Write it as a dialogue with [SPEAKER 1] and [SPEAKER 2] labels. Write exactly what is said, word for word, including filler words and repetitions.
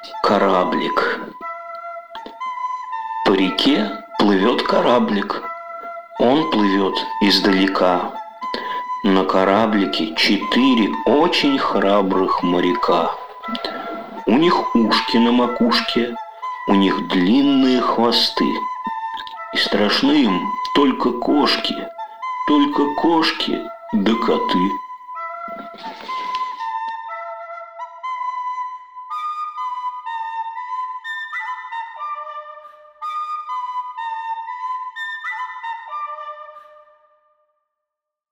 [SPEAKER 1] Кораблик. По реке плывет кораблик. Он плывет издалека. На кораблике четыре очень храбрых моряка. У них ушки на макушке, у них длинные хвосты. И страшны им только кошки, только кошки да коты.